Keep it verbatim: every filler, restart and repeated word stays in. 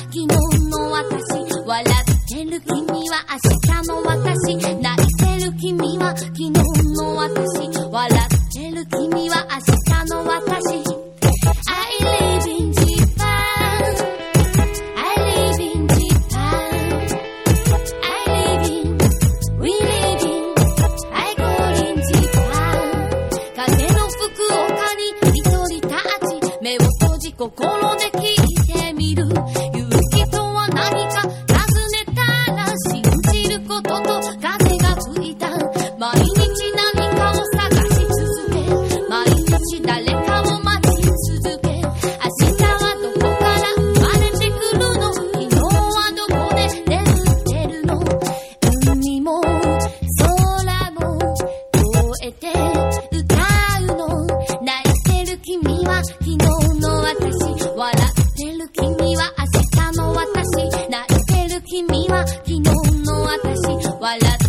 昨日の私、笑ってる君は明日の私、泣いてる君は昨日の私、笑ってる君は明日の私。 I live in Japan, I live in Japan, I live in, we live in, I call in Japan。 風の吹く丘に一人立ち、目を閉じ心で聞いてみる。勇気とは何か尋ねたら、信じることと風が吹いた。毎日何かを探し続け、毎日誰かを待ち続け、明日はどこから生まれてくるの、昨日はどこで眠ってるの。海も空も越えて歌うの、泣いてる君は昨日の私、笑ってる君は明日の私、泣いてる君は昨日の私、笑って